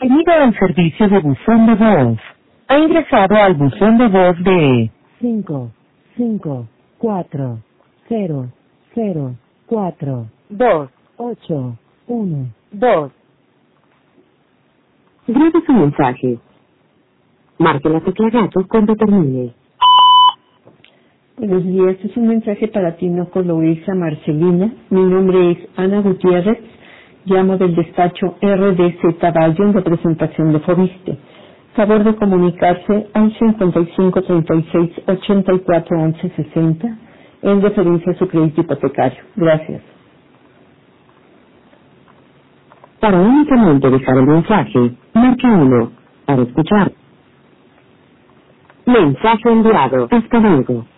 Bienvenido al servicio de buzón de voz. Ha ingresado al buzón de voz de 554042812. Grabe su mensaje. Marque la tecla gato cuando termine. Buenos días, es un mensaje para Tinoco Loisa Marcelina. Mi nombre es Ana Gutiérrez. Llamo del despacho RDZ Valle en representación de Fobiste. Favor de comunicarse al 55 36 84 11 60 en referencia a su crédito hipotecario. Gracias. Para únicamente dejar el mensaje, marque 1. Para escuchar. Mensaje enviado. Hasta luego.